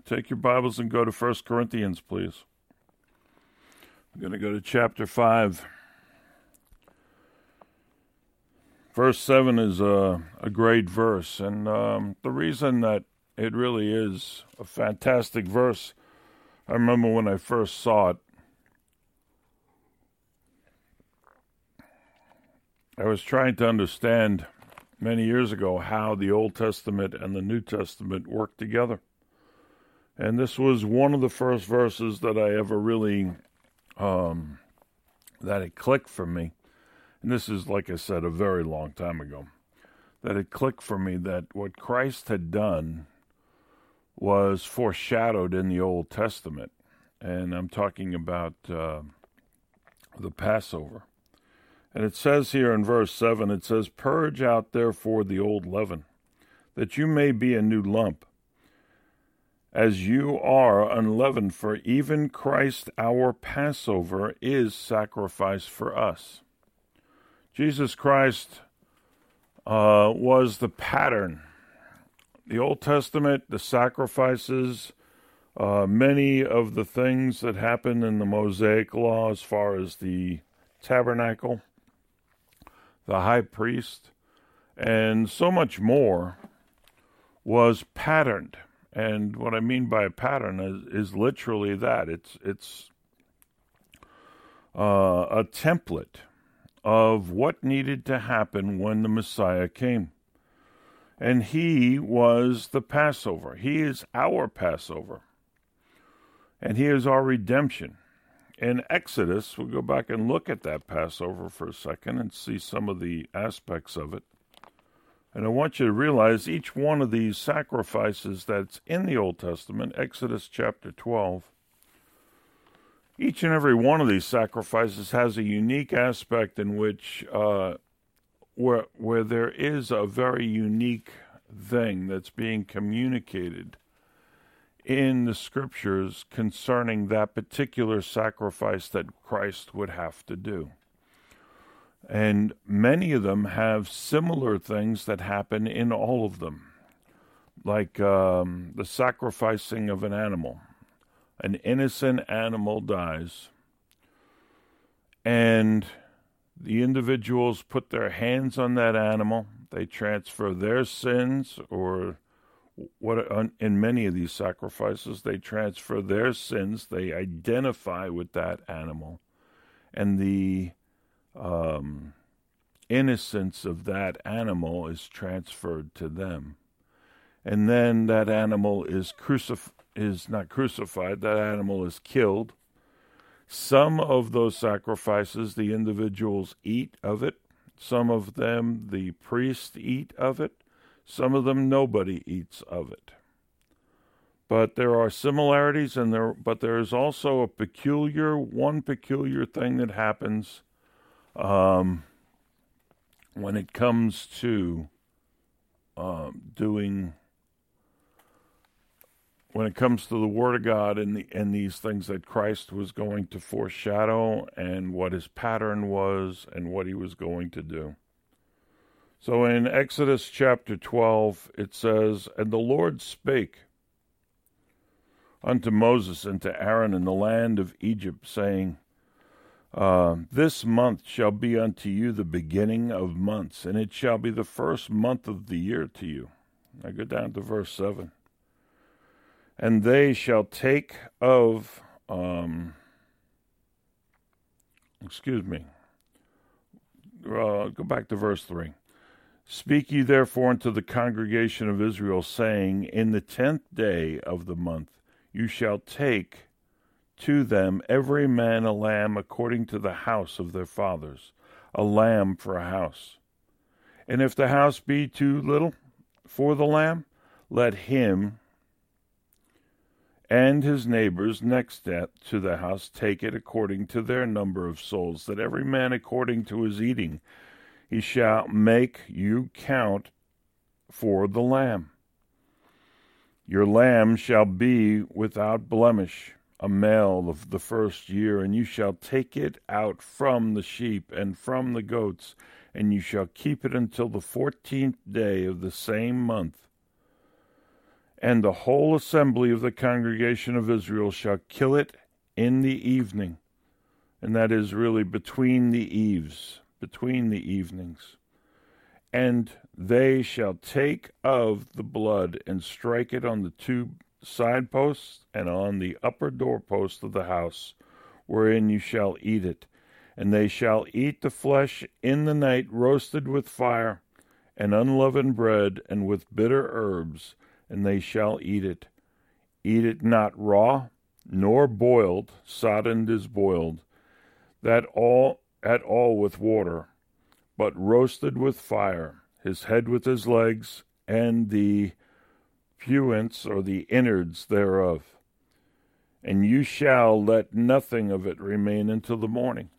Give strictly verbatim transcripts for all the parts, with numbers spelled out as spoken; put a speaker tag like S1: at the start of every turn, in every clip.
S1: take your Bibles and go to First Corinthians, please. I'm going to go to chapter five. Verse seven is a, a great verse, and um, the reason that it really is a fantastic verse, I remember when I first saw it, I was trying to understand many years ago how the Old Testament and the New Testament work together. And this was one of the first verses that I ever really, um, that it clicked for me. And this is, like I said, a very long time ago. That it clicked for me that what Christ had done was foreshadowed in the Old Testament. And I'm talking about uh, the Passover. And it says here in verse seven, it says, "Purge out therefore the old leaven, that you may be a new lump, as you are unleavened, for even Christ our Passover is sacrificed for us." Jesus Christ uh, was the pattern. The Old Testament, the sacrifices, uh, many of the things that happened in the Mosaic Law as far as the tabernacle, the high priest, and so much more was patterned. And what I mean by a pattern is, is literally that. It's it's uh, a template of what needed to happen when the Messiah came. And he was the Passover. He is our Passover. And he is our redemption. In Exodus, we'll go back and look at that Passover for a second and see some of the aspects of it. And I want you to realize each one of these sacrifices that's in the Old Testament, Exodus chapter twelve, each and every one of these sacrifices has a unique aspect in which uh, where where there is a very unique thing that's being communicated in the scriptures concerning that particular sacrifice that Christ would have to do. And many of them have similar things that happen in all of them, like um, the sacrificing of an animal. An innocent animal dies, and the individuals put their hands on that animal. They transfer their sins, or what in many of these sacrifices, they transfer their sins. They identify with that animal, and the um, innocence of that animal is transferred to them. And then that animal is crucif- is not crucified, that animal is killed. Some of those sacrifices, the individuals eat of it. Some of them, the priests eat of it. Some of them, nobody eats of it. But there are similarities, and there, but there is also a peculiar, one peculiar thing that happens um, when it comes to um, doing, when it comes to the Word of God and, the, and these things that Christ was going to foreshadow and what his pattern was and what he was going to do. So in Exodus chapter twelve, it says, "And the Lord spake unto Moses and to Aaron in the land of Egypt, saying, uh, This month shall be unto you the beginning of months, and it shall be the first month of the year to you." I go down to verse seven. "And they shall take of, um, excuse me, uh, go back to verse three. "Speak ye therefore unto the congregation of Israel, saying, In the tenth day of the month you shall take to them every man a lamb according to the house of their fathers, a lamb for a house. And if the house be too little for the lamb, let him and his neighbors next to the house take it according to their number of souls, that every man according to his eating he shall make you count for the lamb. Your lamb shall be without blemish, a male of the first year, and you shall take it out from the sheep and from the goats, and you shall keep it until the fourteenth day of the same month. And the whole assembly of the congregation of Israel shall kill it in the evening. And that is really between the eves, between the evenings. And they shall take of the blood and strike it on the two side posts and on the upper doorpost of the house, wherein you shall eat it. And they shall eat the flesh in the night, roasted with fire, and unleavened bread, and with bitter herbs, and they shall eat it. Eat it not raw, nor boiled, soddened is boiled, that all at all with water, but roasted with fire, his head with his legs, and the puants, or the innards thereof. And you shall let nothing of it remain until the morning.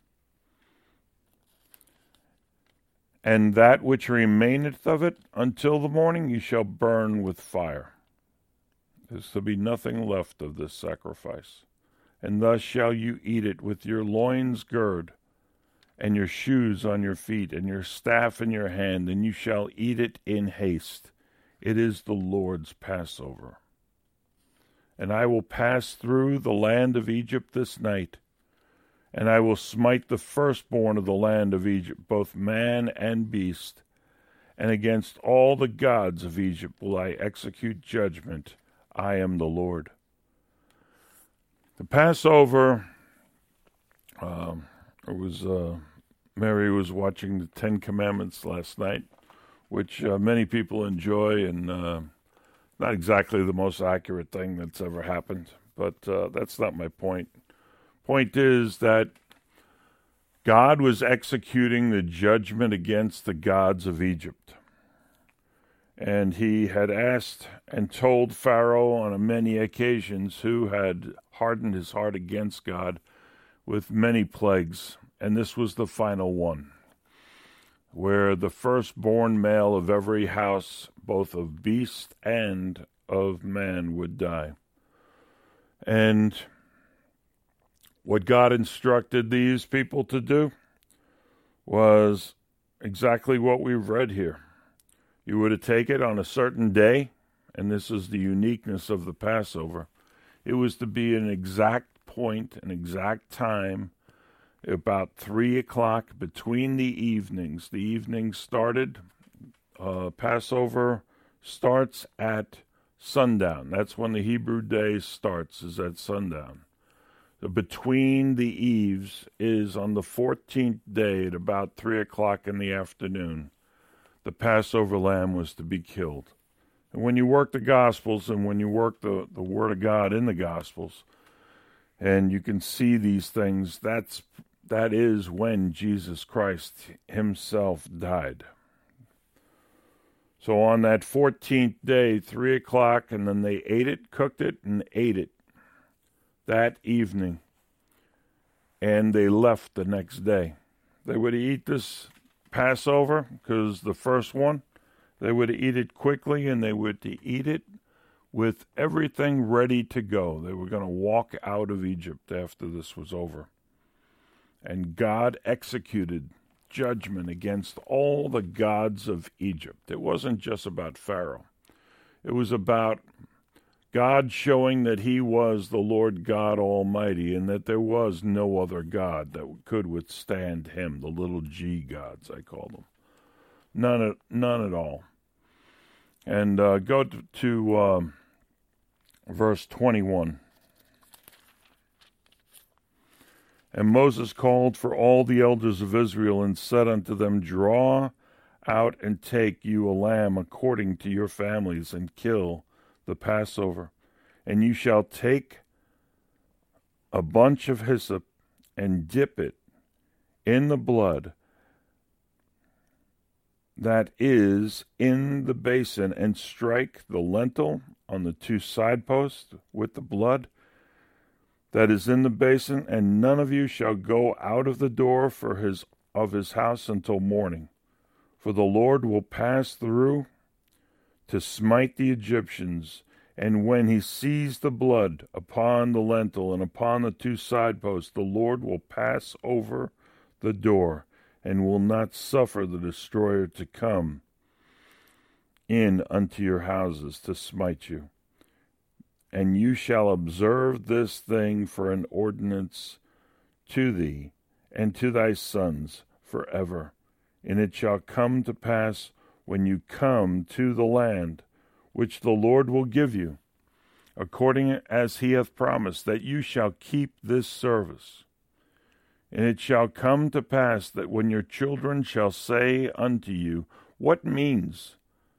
S1: And that which remaineth of it until the morning you shall burn with fire. There is to be nothing left of this sacrifice. And thus shall you eat it with your loins girded, and your shoes on your feet, and your staff in your hand, and you shall eat it in haste. It is the Lord's Passover. And I will pass through the land of Egypt this night, and I will smite the firstborn of the land of Egypt, both man and beast, and against all the gods of Egypt will I execute judgment. I am the Lord. The Passover, um, it was uh, Mary was watching the Ten Commandments last night, which uh, many people enjoy, and uh, not exactly the most accurate thing that's ever happened, but uh, that's not my point. Point is that God was executing the judgment against the gods of Egypt. And he had asked and told Pharaoh on many occasions, who had hardened his heart against God with many plagues. And this was the final one, where the firstborn male of every house, both of beast and of man, would die. And what God instructed these people to do was exactly what we've read here. You were to take it on a certain day, and this is the uniqueness of the Passover. It was to be an exact point, an exact time, about three o'clock between the evenings. The evenings started, uh, Passover starts at sundown. That's when the Hebrew day starts, is at sundown. Between the eves is on the fourteenth day at about three o'clock in the afternoon. The Passover lamb was to be killed. And when you work the Gospels and when you work the, the Word of God in the Gospels, and you can see these things, that's that is when Jesus Christ himself died. So on that fourteenth day, three o'clock, and then they ate it, cooked it, and ate it that evening, and they left the next day. They would eat this Passover, because the first one, they would eat it quickly, and they would eat it with everything ready to go. They were going to walk out of Egypt after this was over. And God executed judgment against all the gods of Egypt. It wasn't just about Pharaoh. It was about God showing that he was the Lord God Almighty, and that there was no other God that could withstand him, the little g gods, I call them. None at, none at all. And uh, go to, to um, verse twenty-one. And Moses called for all the elders of Israel, and said unto them, Draw out and take you a lamb according to your families, and kill the Passover. And you shall take a bunch of hyssop, and dip it in the blood that is in the basin, and strike the lintel on the two side posts with the blood that is in the basin, and none of you shall go out of the door for his of his house until morning. For the Lord will pass through to smite the Egyptians, and when he sees the blood upon the lintel and upon the two side posts, the Lord will pass over the door, and will not suffer the destroyer to come in unto your houses to smite you. And you shall observe this thing for an ordinance to thee and to thy sons forever. And it shall come to pass when you come to the land which the Lord will give you, according as he hath promised, that you shall keep this service. And it shall come to pass that when your children shall say unto you, What means?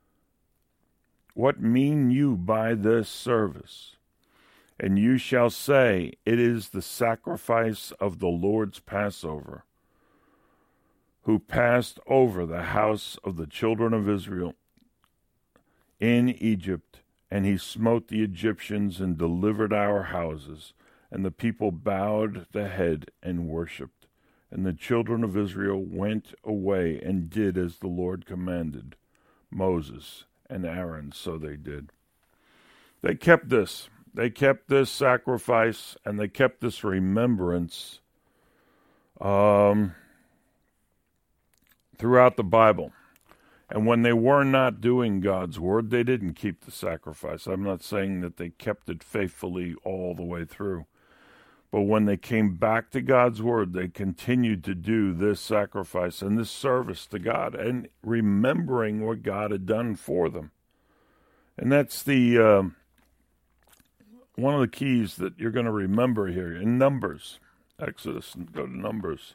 S1: What mean you by this service? And you shall say, It is the sacrifice of the Lord's Passover, who passed over the house of the children of Israel in Egypt, and he smote the Egyptians and delivered our houses. And the people bowed the head and worshipped. And the children of Israel went away and did as the Lord commanded Moses and Aaron, so they did. They kept this. They kept this sacrifice, and they kept this remembrance um, throughout the Bible. And when they were not doing God's word, they didn't keep the sacrifice. I'm not saying that they kept it faithfully all the way through. But when they came back to God's word, they continued to do this sacrifice and this service to God, and remembering what God had done for them. And that's the uh, one of the keys that you're going to remember here in Numbers. Exodus, and go to Numbers.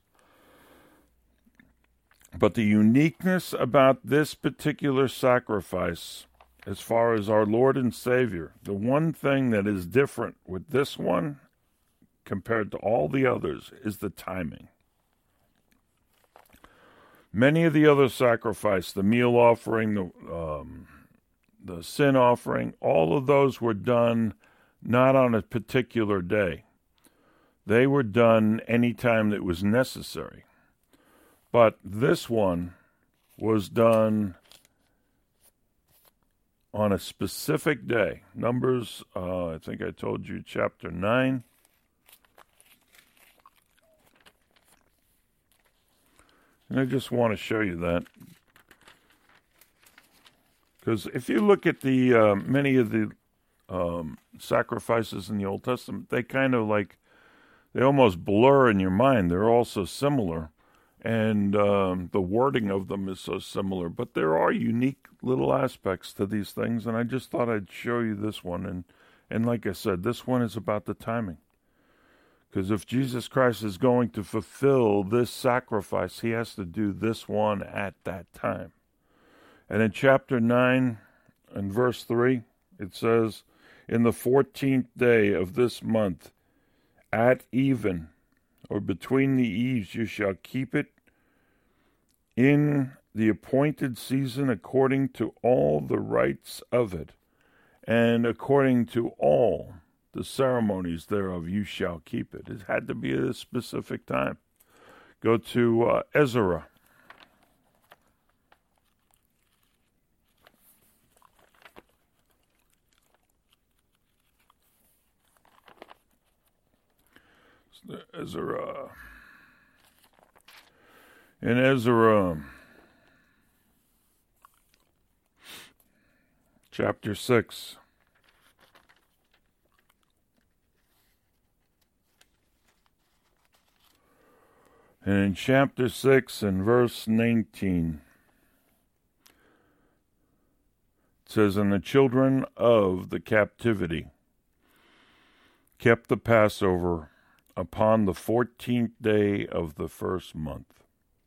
S1: But the uniqueness about this particular sacrifice, as far as our Lord and Savior, the one thing that is different with this one compared to all the others is the timing. Many of the other sacrifices, the meal offering, the um, the sin offering, all of those were done not on a particular day. They were done any time that was necessary. But this one was done on a specific day. Numbers, uh, I think I told you, chapter nine. And I just want to show you that. Because if you look at the uh, many of the um, sacrifices in the Old Testament, they kind of like, they almost blur in your mind. They're all so similar. And um, the wording of them is so similar. But there are unique little aspects to these things. And I just thought I'd show you this one. And, and like I said, this one is about the timing. Because if Jesus Christ is going to fulfill this sacrifice, he has to do this one at that time. And in chapter nine and verse three, it says, In the fourteenth day of this month, at even, or between the eves, you shall keep it in the appointed season according to all the rites of it, and according to all the ceremonies thereof you shall keep it. It had to be at a specific time. Go to uh, Ezra. Ezra. In Ezra chapter six. And in chapter six and verse nineteen, it says, And the children of the captivity kept the Passover upon the fourteenth day of the first month.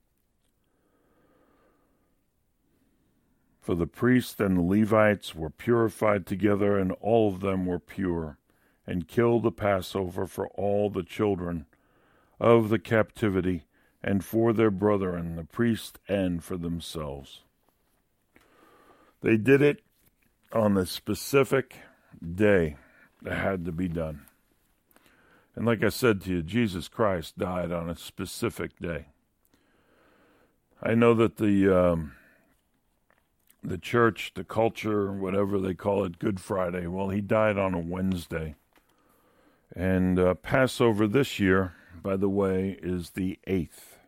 S1: For the priests and the Levites were purified together, and all of them were pure, and killed the Passover for all the children of the captivity, and for their brethren, the priest, and for themselves. They did it on the specific day that had to be done. And like I said to you, Jesus Christ died on a specific day. I know that the um, the church, the culture, whatever they call it, Good Friday, well, he died on a Wednesday. And uh, Passover this year, by the way, is the eighth.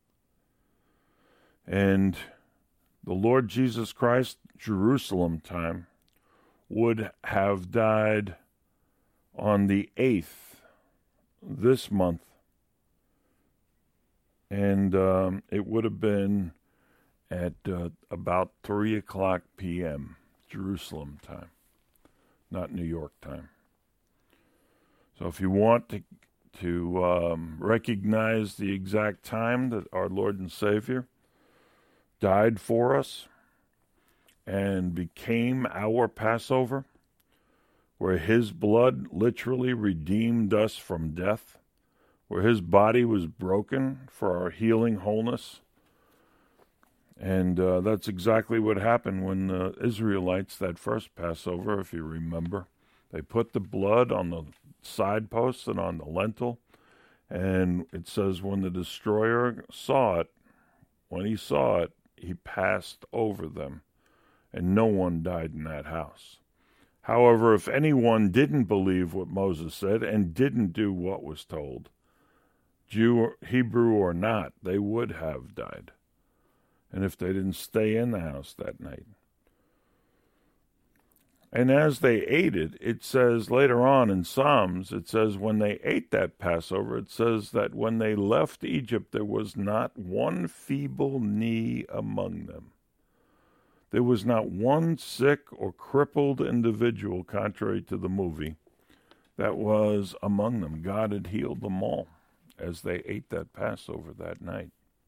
S1: And the Lord Jesus Christ, Jerusalem time, would have died on the eighth this month, and um, it would have been at uh, about three o'clock p.m. Jerusalem time, not New York time. So if you want to to um, recognize the exact time that our Lord and Savior died for us and became our Passover, where his blood literally redeemed us from death, where his body was broken for our healing wholeness. And uh, that's exactly what happened when the Israelites, that first Passover, if you remember, they put the blood on the side posts and on the lintel, and it says when the destroyer saw it, when he saw it, he passed over them, and no one died in that house. However, if anyone didn't believe what Moses said and didn't do what was told, Jew, or Hebrew or not, they would have died. And if they didn't stay in the house that night. And as they ate it, it says later on in Psalms, it says when they ate that Passover, it says that when they left Egypt, there was not one feeble knee among them. There was not one sick or crippled individual, contrary to the movie, that was among them. God had healed them all as they ate that Passover that night.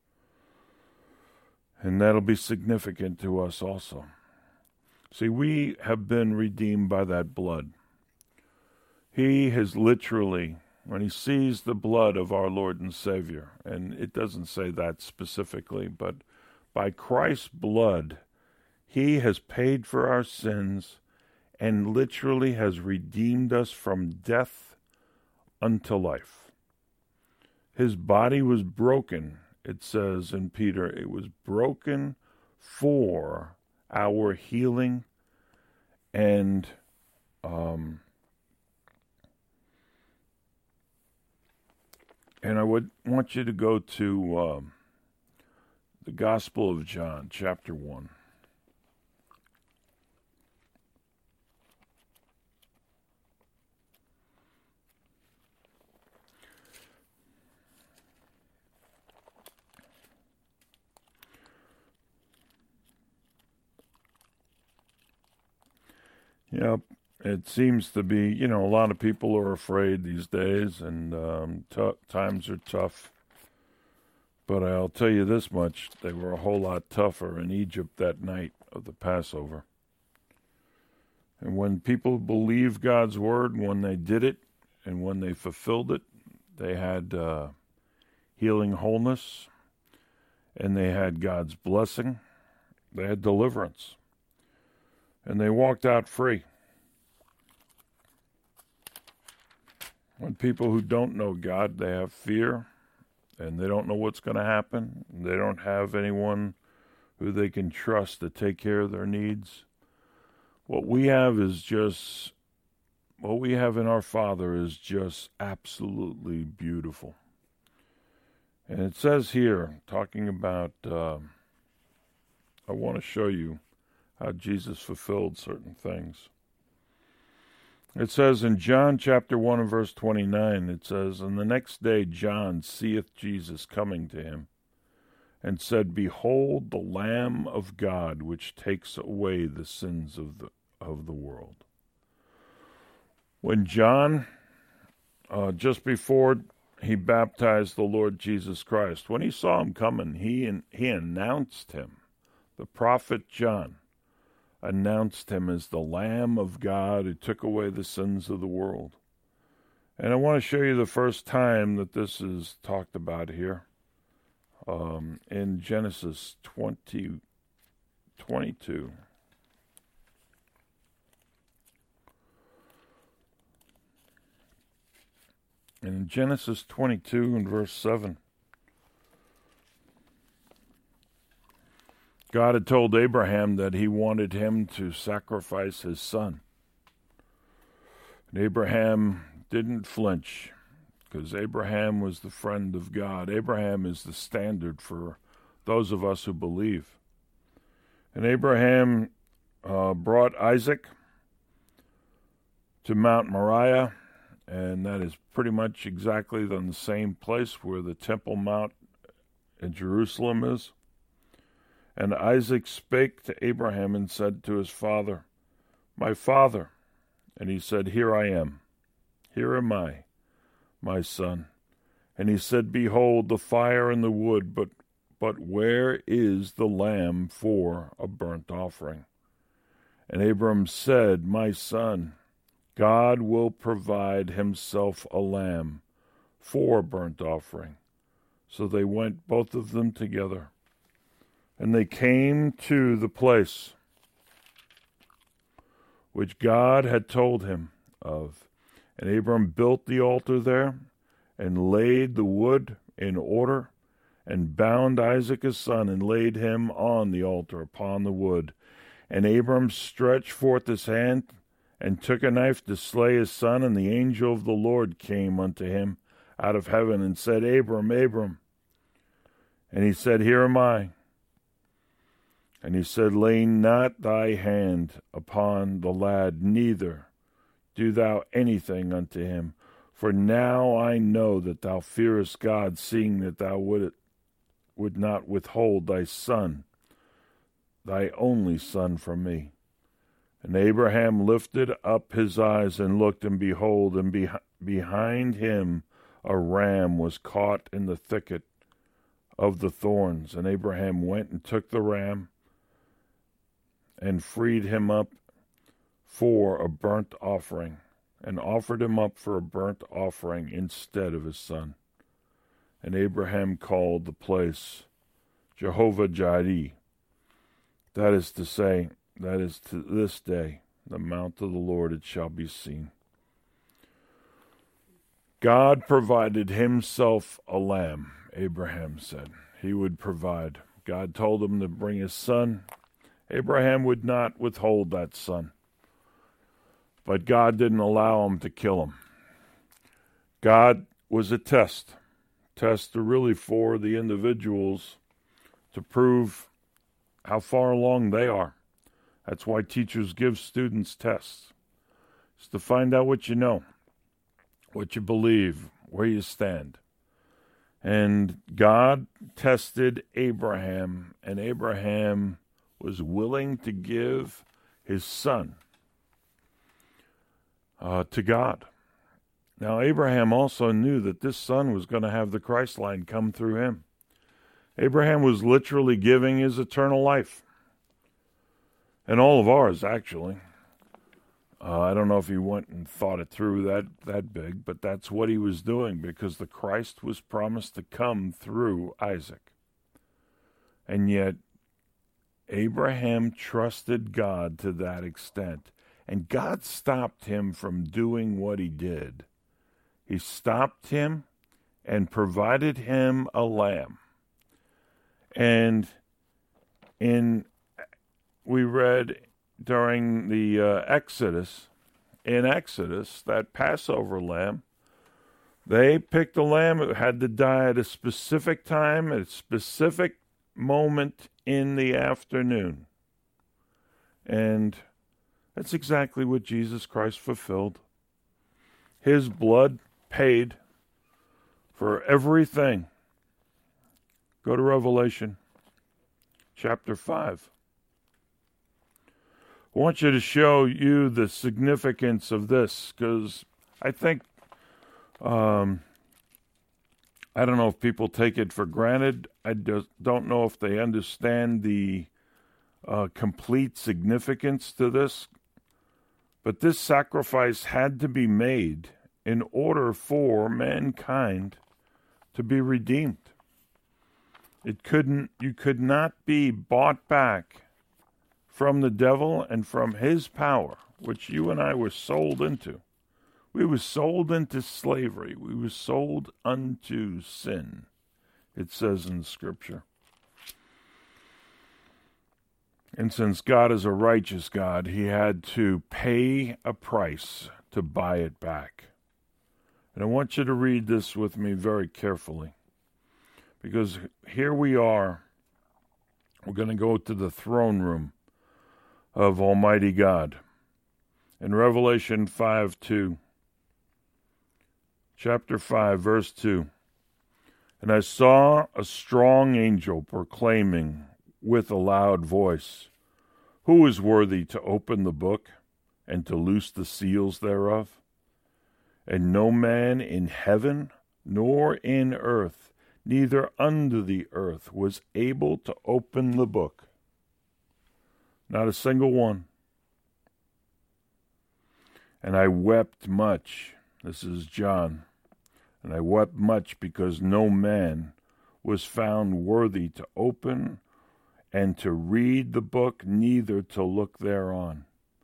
S1: And that'll be significant to us also. See, we have been redeemed by that blood. He has literally, when he sees the blood of our Lord and Savior, and it doesn't say that specifically, but by Christ's blood, he has paid for our sins and literally has redeemed us from death unto life. His body was broken, it says in Peter, it was broken for our healing, and um, and I would want you to go to um, the Gospel of John, chapter one. Yep, it seems to be, you know, a lot of people are afraid these days, and um, t- times are tough. But I'll tell you this much, they were a whole lot tougher in Egypt that night of the Passover. And when people believed God's word, and when they did it, and when they fulfilled it, they had uh, healing wholeness, and they had God's blessing, they had deliverance. And they walked out free. When people who don't know God, they have fear, and they don't know what's going to happen. They don't have anyone who they can trust to take care of their needs. What we have is just, what we have in our Father is just absolutely beautiful. And it says here, talking about, uh, I want to show you how Jesus fulfilled certain things. It says in John chapter one and verse twenty-nine, it says, "And the next day John seeth Jesus coming to him, and said, Behold the Lamb of God, which takes away the sins of the of the world." When John, uh, just before he baptized the Lord Jesus Christ, when he saw him coming, he he announced him. The prophet John announced him as the Lamb of God who took away the sins of the world. And I want to show you the first time that this is talked about here um, in Genesis twenty, twenty-two. And in Genesis twenty-two and verse seven, God had told Abraham that he wanted him to sacrifice his son. And Abraham didn't flinch, because Abraham was the friend of God. Abraham is the standard for those of us who believe. And Abraham uh, brought Isaac to Mount Moriah, and that is pretty much exactly on the same place where the Temple Mount in Jerusalem is. And Isaac spake to Abraham and said to his father, My father. And he said, Here I am. Here am I, my son. And he said, Behold, the fire and the wood, but but where is the lamb for a burnt offering? And Abram said, My son, God will provide himself a lamb for a burnt offering. So they went, both of them together. And they came to the place which God had told him of. And Abram built the altar there, and laid the wood in order, and bound Isaac his son, and laid him on the altar upon the wood. And Abram stretched forth his hand, and took a knife to slay his son. And the angel of the Lord came unto him out of heaven, and said, Abram, Abram. And he said, Here am I. And he said, Lay not thy hand upon the lad, neither do thou anything unto him. For now I know that thou fearest God, seeing that thou would, would not withhold thy son, thy only son, from me. And Abraham lifted up his eyes and looked, and behold, and be, behind him a ram was caught in the thicket of the thorns. And Abraham went and took the ram, and freed him up for a burnt offering, and offered him up for a burnt offering instead of his son. And Abraham called the place Jehovah-Jireh. That is to say, that is to this day, the mount of the Lord it shall be seen. God provided himself a lamb, Abraham said. He would provide. God told him to bring his son. Abraham would not withhold that son. But God didn't allow him to kill him. God was a test. Tests are really for the individuals to prove how far along they are. That's why teachers give students tests. It's to find out what you know, what you believe, where you stand. And God tested Abraham, and Abraham was willing to give his son uh, to God. Now, Abraham also knew that this son was going to have the Christ line come through him. Abraham was literally giving his eternal life. And all of ours, actually. Uh, I don't know if he went and thought it through that, that big, but that's what he was doing, because the Christ was promised to come through Isaac. And yet, Abraham trusted God to that extent, and God stopped him from doing what he did. He stopped him and provided him a lamb. And in we read during the uh, Exodus, in Exodus, that Passover lamb, they picked a lamb that had to die at a specific time, at a specific moment in the afternoon. And that's exactly what Jesus Christ fulfilled. His blood paid for everything. Go to Revelation chapter five. I want you to show you the significance of this, because I think, um, I don't know if people take it for granted. I just don't know if they understand the uh, complete significance to this. But this sacrifice had to be made in order for mankind to be redeemed. It couldn't, you could not be bought back from the devil and from his power, which you and I were sold into. We were sold into slavery. We were sold unto sin, it says in Scripture. And since God is a righteous God, he had to pay a price to buy it back. And I want you to read this with me very carefully, because here we are. We're going to go to the throne room of Almighty God. In Revelation five two, chapter five, verse two. And I saw a strong angel proclaiming with a loud voice, Who is worthy to open the book and to loose the seals thereof? And no man in heaven nor in earth, neither under the earth, was able to open the book. Not a single one. And I wept much. This is John. And I wept much because no man was found worthy to open and to read the book, neither to look thereon.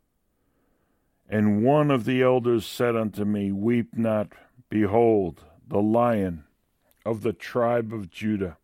S1: And one of the elders said unto me, Weep not, behold, the Lion of the tribe of Judah,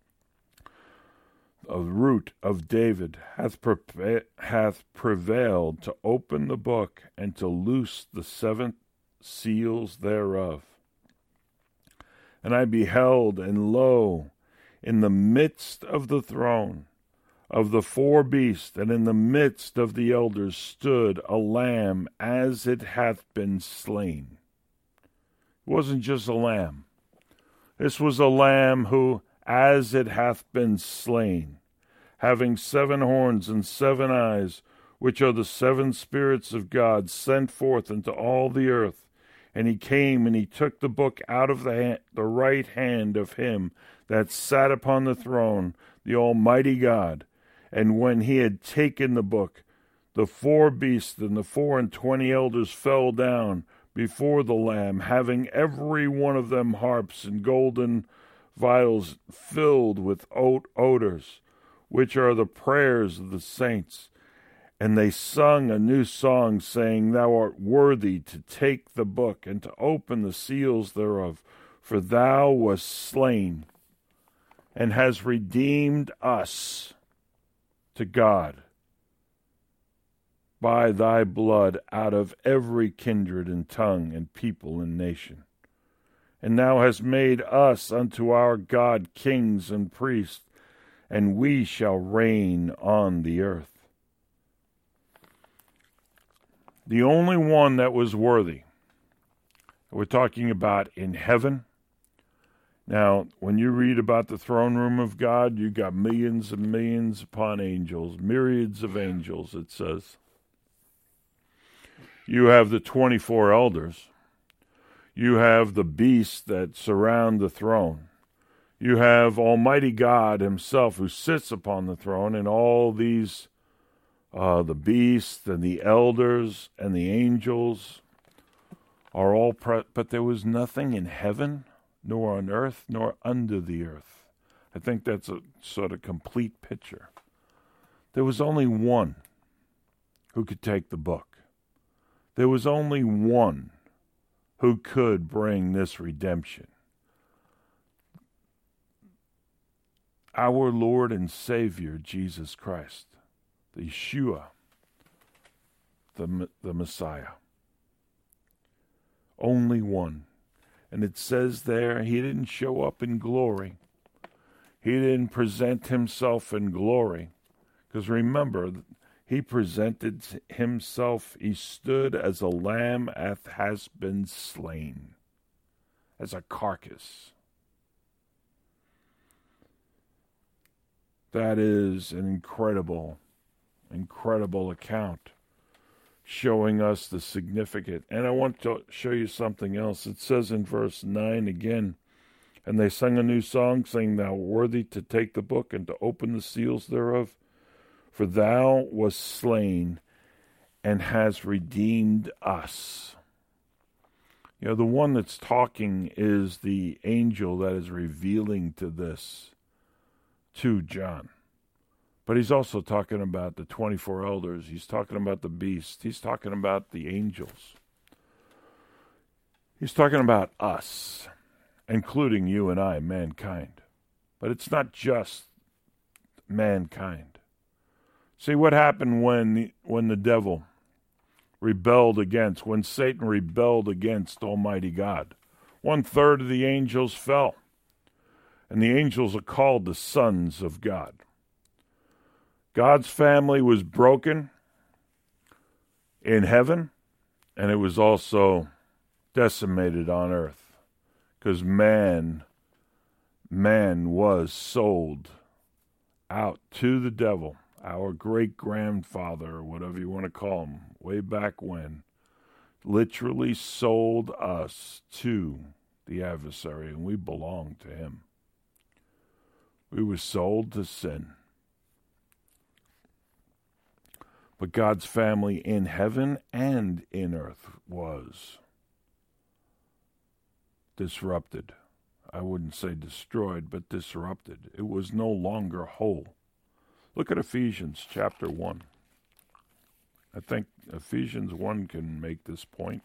S1: a root of David, hath, pre- hath prevailed to open the book and to loose the seven seals thereof. And I beheld, and lo, in the midst of the throne of the four beasts, and in the midst of the elders, stood a lamb as it hath been slain. It wasn't just a lamb. This was a lamb who, as it hath been slain, having seven horns and seven eyes, which are the seven spirits of God, sent forth into all the earth. And he came, and he took the book out of the, hand, the right hand of him that sat upon the throne, the Almighty God. And when he had taken the book, the four beasts and the four and twenty elders fell down before the Lamb, having every one of them harps and golden vials filled with odors, which are the prayers of the saints. And they sung a new song, saying, Thou art worthy to take the book and to open the seals thereof, for thou wast slain and hast redeemed us to God by thy blood out of every kindred and tongue and people and nation. And thou hast made us unto our God kings and priests, and we shall reign on the earth. The only one that was worthy, we're talking about in heaven. Now, when you read about the throne room of God, you got millions and millions upon angels, myriads of angels, it says. You have the twenty-four elders. You have the beasts that surround the throne. You have Almighty God himself who sits upon the throne, and all these Uh, the beasts and the elders and the angels are all, pre- but there was nothing in heaven, nor on earth, nor under the earth. I think that's a sort of complete picture. There was only one who could take the book. There was only one who could bring this redemption. Our Lord and Savior, Jesus Christ. The Yeshua, the, the Messiah. Only one. And it says there, he didn't show up in glory. He didn't present himself in glory. Because remember, he presented himself, he stood as a lamb that has been slain, as a carcass. That is an incredible Incredible account showing us the significant. And I want to show you something else. It says in verse nine again, And they sang a new song, saying, Thou art worthy to take the book and to open the seals thereof, for thou wast slain and hast redeemed us. You know, the one that's talking is the angel that is revealing to this to John. But he's also talking about the twenty-four elders. He's talking about the beast. He's talking about the angels. He's talking about us, including you and I, mankind. But it's not just mankind. See what happened when the, when the devil rebelled against, when Satan rebelled against Almighty God. One third of the angels fell. And the angels are called the sons of God. God's family was broken in heaven, and it was also decimated on earth. Because man, man was sold out to the devil. Our great-grandfather, or whatever you want to call him, way back when, literally sold us to the adversary, and we belonged to him. We were sold to sin. But God's family in heaven and in earth was disrupted. I wouldn't say destroyed, but disrupted. It was no longer whole. Look at Ephesians chapter one. I think Ephesians one can make this point.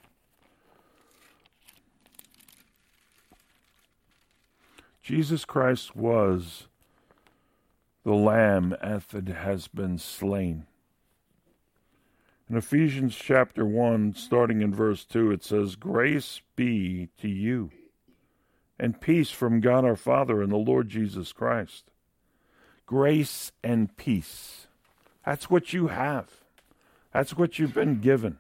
S1: Jesus Christ was the Lamb that has been slain. In Ephesians chapter one, starting in verse two, it says, "Grace be to you, and peace from God our Father and the Lord Jesus Christ." Grace and peace. That's what you have. That's what you've been given.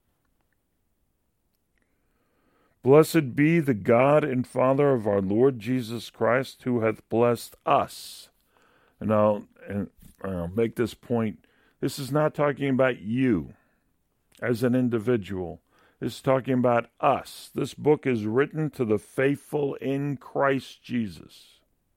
S1: Blessed be the God and Father of our Lord Jesus Christ, who hath blessed us. And I'll, and I'll make this point. This is not talking about you as an individual. This is talking about us. This book is written to the faithful in Christ Jesus.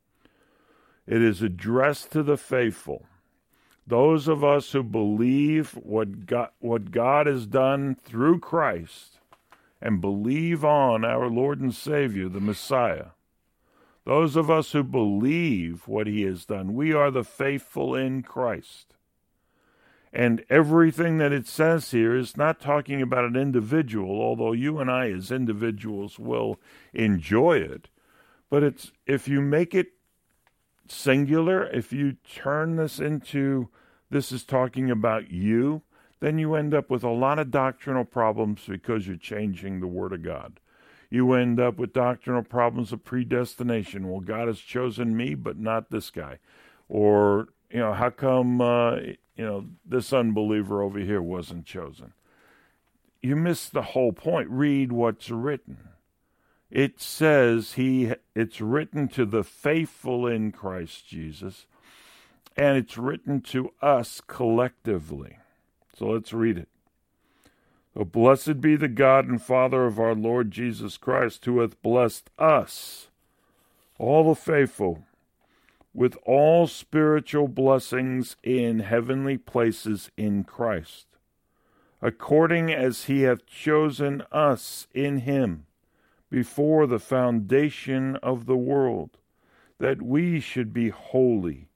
S1: It is addressed to the faithful. Those of us who believe what God, what God has done through Christ and believe on our Lord and Savior, the Messiah. Those of us who believe what he has done. We are the faithful in Christ. And everything that it says here is not talking about an individual, although you and I as individuals will enjoy it. But it's if you make it singular, if you turn this into, this is talking about you, then you end up with a lot of doctrinal problems because you're changing the Word of God. You end up with doctrinal problems of predestination. Well, God has chosen me, but not this guy. Or, you know, how come, uh, you know, this unbeliever over here wasn't chosen? You miss the whole point. Read what's written. It says he. It's written to the faithful in Christ Jesus, and it's written to us collectively. So let's read it. So blessed be the God and Father of our Lord Jesus Christ, who hath blessed us, all the faithful, with all spiritual blessings in heavenly places in Christ, according as he hath chosen us in him before the foundation of the world, that we should be holy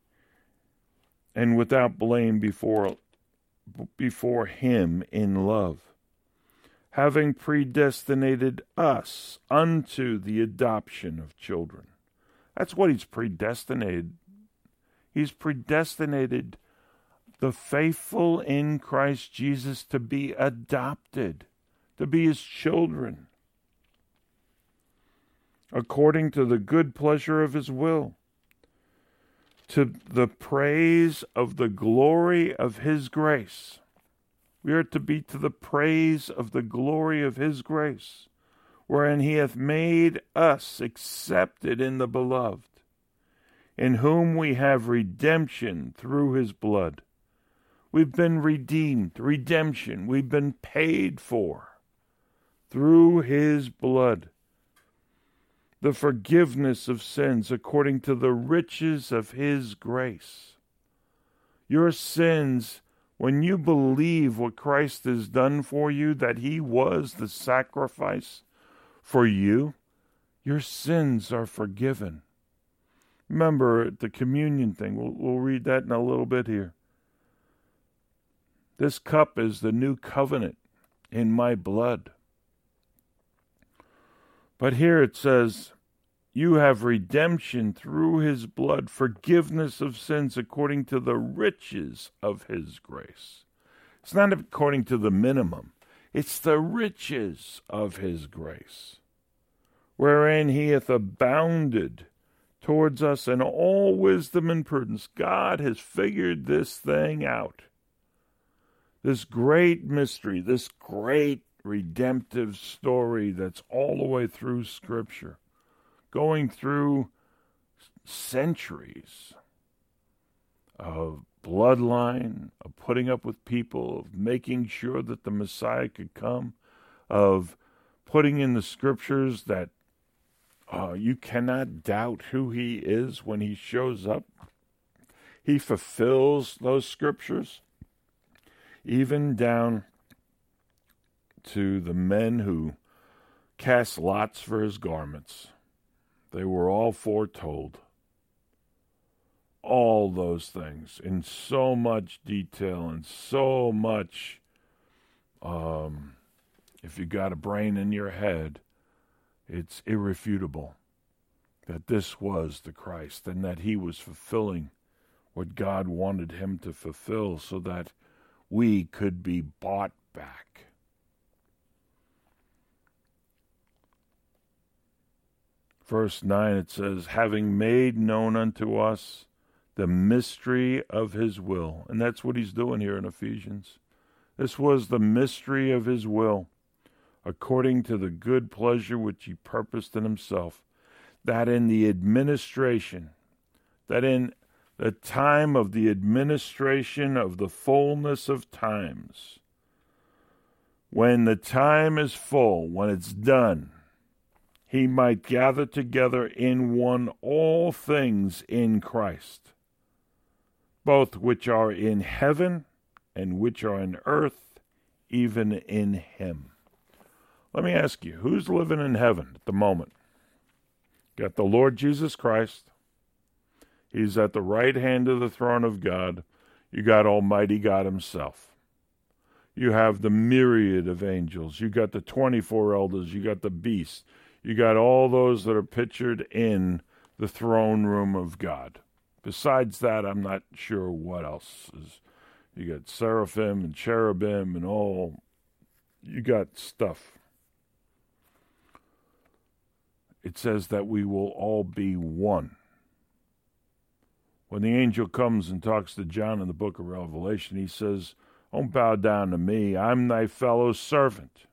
S1: and without blame before, before him in love, having predestinated us unto the adoption of children. That's what he's predestinated. He's predestinated the faithful in Christ Jesus to be adopted, to be his children, according to the good pleasure of his will, to the praise of the glory of his grace. We are to be to the praise of the glory of his grace, wherein he hath made us accepted in the beloved, in whom we have redemption through his blood. We've been redeemed, redemption. We've been paid for through his blood. The forgiveness of sins according to the riches of his grace. Your sins, when you believe what Christ has done for you, that he was the sacrifice for you, your sins are forgiven. Remember the communion thing. We'll, we'll read that in a little bit here. This cup is the new covenant in my blood. But here it says, you have redemption through his blood, forgiveness of sins according to the riches of his grace. It's not according to the minimum. It's the riches of his grace, wherein he hath abounded towards us in all wisdom and prudence. God has figured this thing out. This great mystery, this great redemptive story that's all the way through Scripture. going through centuries of bloodline, of putting up with people, of making sure that the Messiah could come, of putting in the scriptures that uh, you cannot doubt who he is when he shows up. He fulfills those scriptures, even down to the men who cast lots for his garments. They were all foretold. All those things in so much detail and so much, um, if you got a brain in your head, it's irrefutable that this was the Christ and that he was fulfilling what God wanted him to fulfill so that we could be bought back. Verse nine, it says, having made known unto us the mystery of his will. And that's what he's doing here in Ephesians. This was the mystery of his will, according to the good pleasure which he purposed in himself, that in the administration, that in the time of the administration of the fullness of times, when the time is full, when it's done, he might gather together in one all things in Christ, both which are in heaven and which are in earth, even in him. Let me ask you, who's living in heaven at the moment? Got the Lord Jesus Christ. He's at the right hand of the throne of God. You got Almighty God himself. You have the myriad of angels. You got the twenty-four elders. You got the beast. You got all those that are pictured in the throne room of God. Besides that, I'm not sure what else is. You got seraphim and cherubim and all. You got stuff. It says that we will all be one. When the angel comes and talks to John in the book of Revelation, he says, don't bow down to me. I'm thy fellow servant.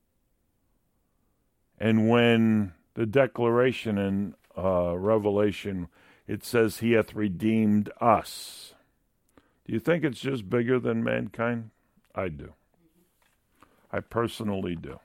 S1: And when the declaration in uh, Revelation, it says he hath redeemed us. Do you think it's just bigger than mankind? I do. I personally do.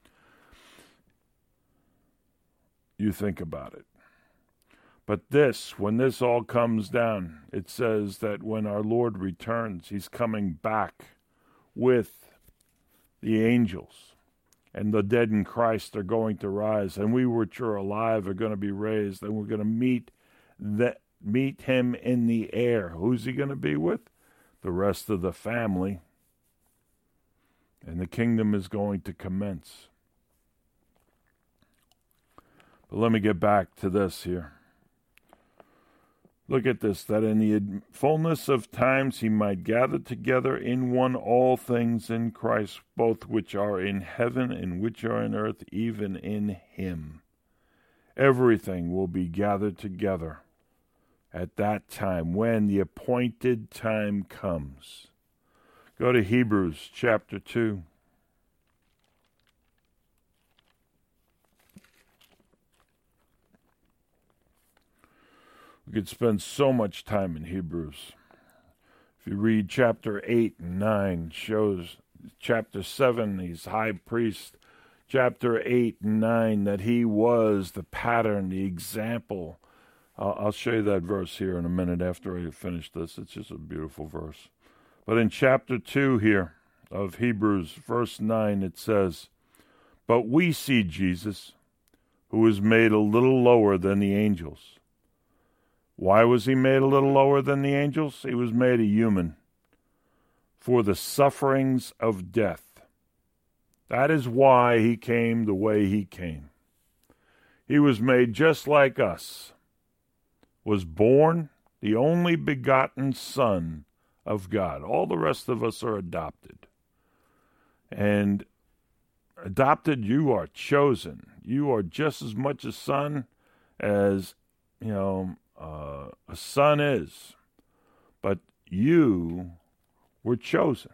S1: You think about it. But this, when this all comes down, it says that when our Lord returns, he's coming back with the angels. And the dead in Christ are going to rise. And we which are alive are going to be raised. And we're going to meet the, meet him in the air. Who's he going to be with? The rest of the family. And the kingdom is going to commence. But let me get back to this here. Look at this, that in the fullness of times he might gather together in one all things in Christ, both which are in heaven and which are in earth, even in him. Everything will be gathered together at that time, when the appointed time comes. Go to Hebrews chapter two. We could spend so much time in Hebrews. If you read chapter eight and nine, shows chapter seven, he's high priest. Chapter eight and nine, that he was the pattern, the example. Uh, I'll show you that verse here in a minute after I finish this. It's just a beautiful verse. But in chapter two here of Hebrews, verse nine, it says, but we see Jesus, who was made a little lower than the angels. Why was he made a little lower than the angels? He was made a human for the sufferings of death. That is why he came the way he came. He was made just like us, was born the only begotten Son of God. All the rest of us are adopted. And adopted, you are chosen. You are just as much a son as, you know, Uh, a son is, but you were chosen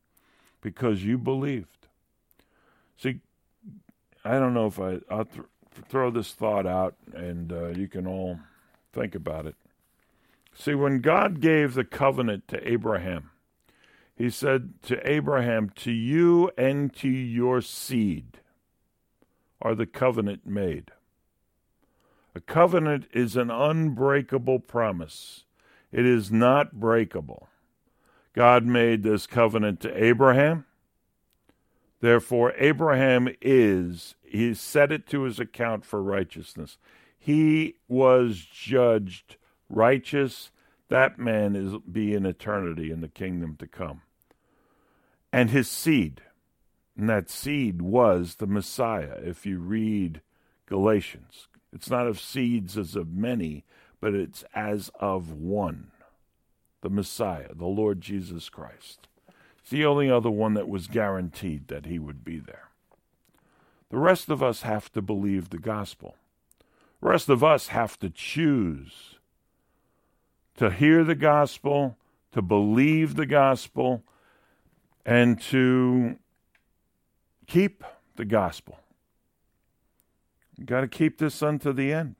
S1: because you believed. See, I don't know if I, I'll th- throw this thought out, and uh, you can all think about it. See, when God gave the covenant to Abraham, he said to Abraham, to you and to your seed are the covenant made. A covenant is an unbreakable promise. It is not breakable. God made this covenant to Abraham. Therefore, Abraham is, he set it to his account for righteousness. He was judged righteous. That man is be in eternity in the kingdom to come. And his seed, and that seed was the Messiah. If you read Galatians, it's not of seeds as of many, but it's as of one, the Messiah, the Lord Jesus Christ. It's the only other one that was guaranteed that he would be there. The rest of us have to believe the gospel. The rest of us have to choose to hear the gospel, to believe the gospel, and to keep the gospel. You've got to keep this unto the end.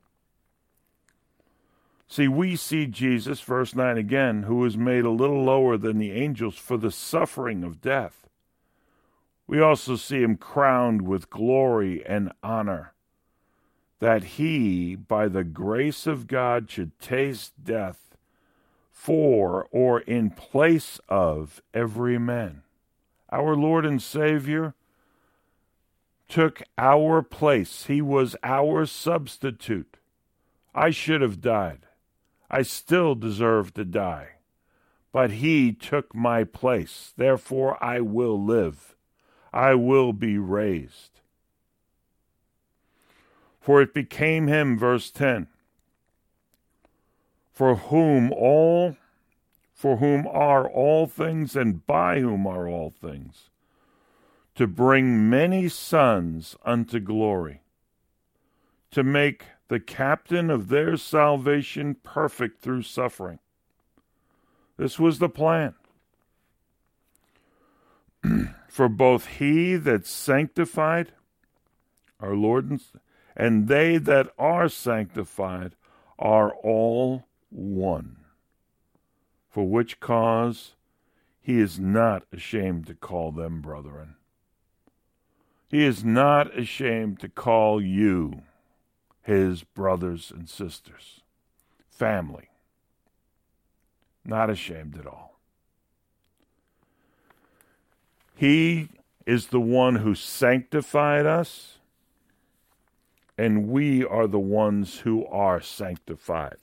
S1: See, we see Jesus, verse nine again, who was made a little lower than the angels for the suffering of death. We also see him crowned with glory and honor, that he, by the grace of God, should taste death for or in place of every man. Our Lord and Savior took our place. He was our substitute. I should have died. I still deserve to die. But he took my place. Therefore, I will live. I will be raised. For it became him, verse ten, for whom all, for whom are all things, and by whom are all things, to bring many sons unto glory, to make the captain of their salvation perfect through suffering. This was the plan. For both he that sanctified, our Lord, and, and they that are sanctified are all one. For which cause he is not ashamed to call them brethren. He is not ashamed to call you his brothers and sisters, family. Not ashamed at all. He is the one who sanctified us, and we are the ones who are sanctified.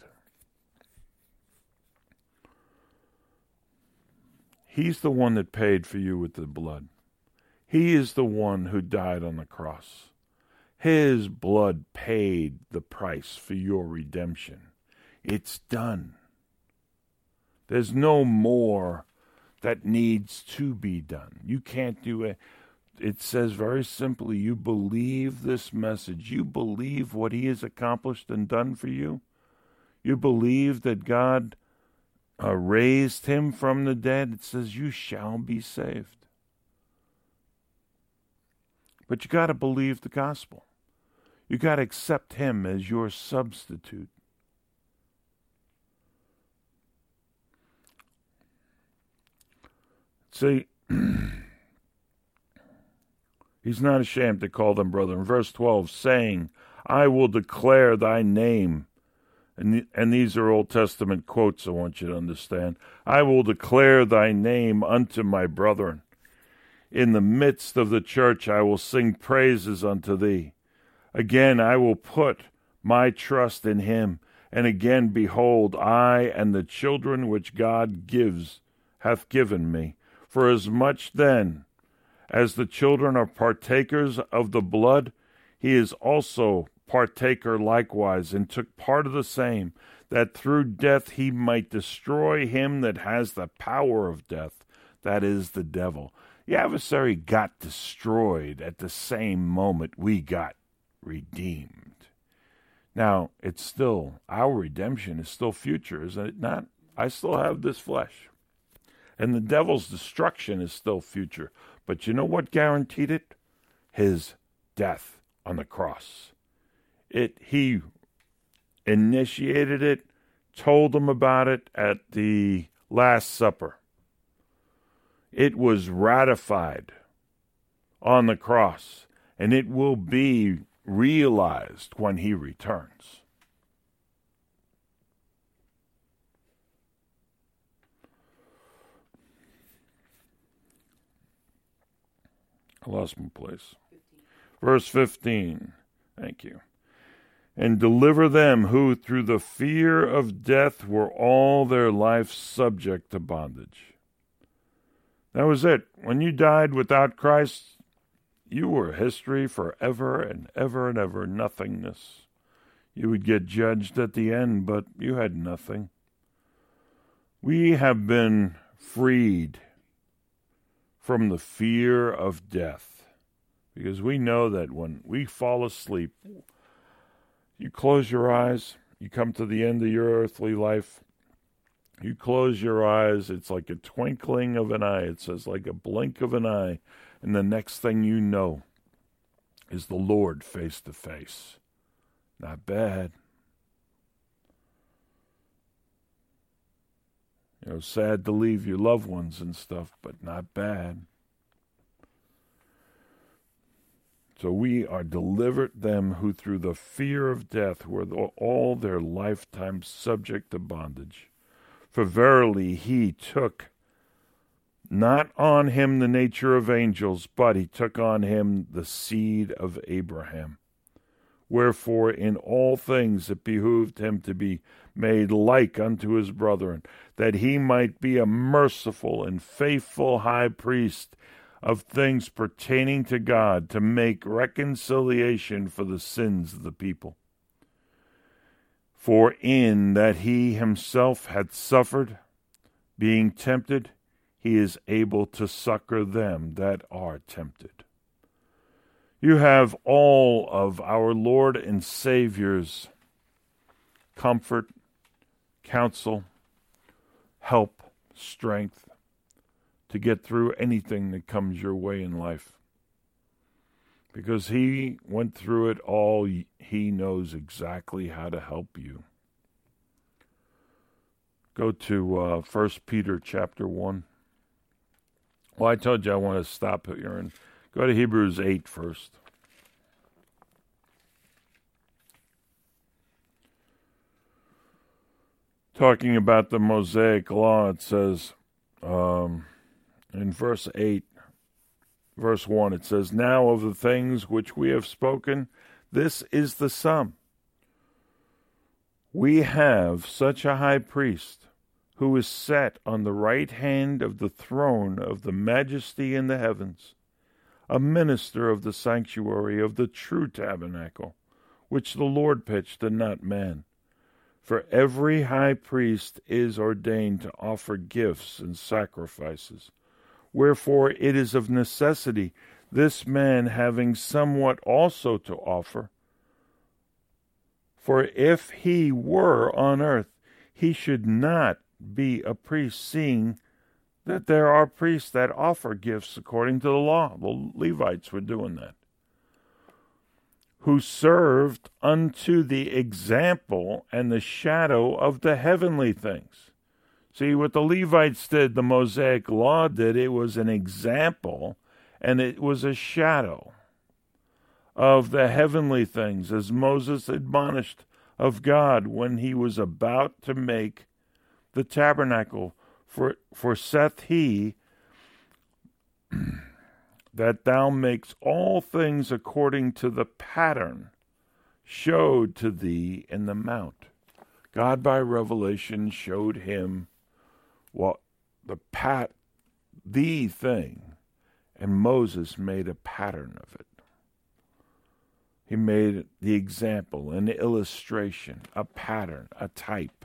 S1: He's the one that paid for you with the blood. He is the one who died on the cross. His blood paid the price for your redemption. It's done. There's no more that needs to be done. You can't do it. It says very simply, you believe this message. You believe what he has accomplished and done for you. You believe that God uh, raised him from the dead. It says you shall be saved. But you got to believe the gospel. You got to accept him as your substitute. See, he's not ashamed to call them brethren. Verse twelve, saying, I will declare thy name. And, the, and these are Old Testament quotes I want you to understand. I will declare thy name unto my brethren. In the midst of the church I will sing praises unto thee. Again I will put my trust in him. And again, behold, I and the children which God gives hath given me. For as much then as the children are partakers of the blood, he is also partaker likewise, and took part of the same, that through death he might destroy him that has the power of death, that is, the devil. The adversary got destroyed at the same moment we got redeemed. Now, it's still, our redemption is still future, is it not? I still have this flesh. And the devil's destruction is still future. But you know what guaranteed it? His death on the cross. It he initiated it, told them about it at the Last Supper. It was ratified on the cross, and it will be realized when he returns. I lost my place. Verse fifteen. Thank you. And deliver them who through the fear of death were all their life subject to bondage. That was it. When you died without Christ, you were history forever and ever and ever, nothingness. You would get judged at the end, but you had nothing. We have been freed from the fear of death, because we know that when we fall asleep, you close your eyes, you come to the end of your earthly life, you close your eyes, it's like a twinkling of an eye, it says like a blink of an eye, and the next thing you know is the Lord face to face. Not bad. You know, sad to leave your loved ones and stuff, but not bad. So we are delivered them who through the fear of death were all their lifetime subject to bondage. For verily he took not on him the nature of angels, but he took on him the seed of Abraham. Wherefore in all things it behooved him to be made like unto his brethren, that he might be a merciful and faithful high priest of things pertaining to God, to make reconciliation for the sins of the people. For in that he himself had suffered, being tempted, he is able to succor them that are tempted. You have all of our Lord and Savior's comfort, counsel, help, strength to get through anything that comes your way in life. Because he went through it all, he knows exactly how to help you. Go to uh, First Peter chapter one. Well, I told you I want to stop here and go to Hebrews eight first. Talking about the Mosaic law, it says um, in verse eight, verse one, it says, Now of the things which we have spoken, this is the sum. We have such a high priest, who is set on the right hand of the throne of the majesty in the heavens, a minister of the sanctuary of the true tabernacle, which the Lord pitched and not man. For every high priest is ordained to offer gifts and sacrifices. Wherefore it is of necessity, this man having somewhat also to offer. For if he were on earth, he should not be a priest, seeing that there are priests that offer gifts according to the law. The Levites were doing that. Who served unto the example and the shadow of the heavenly things. See, what the Levites did, the Mosaic law did, it was an example and it was a shadow of the heavenly things, as Moses admonished of God when he was about to make the tabernacle. For, for saith he, that thou makes all things according to the pattern showed to thee in the mount. God by revelation showed him what the pat the thing, and Moses made a pattern of it. He made the example, an illustration, a pattern, a type.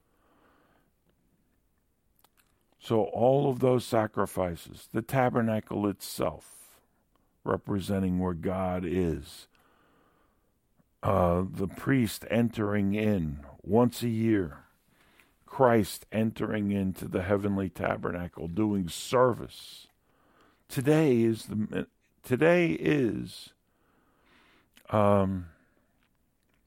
S1: So all of those sacrifices, the tabernacle itself, representing where God is, uh, the priest entering in once a year, Christ entering into the heavenly tabernacle, doing service. Today is the today is um,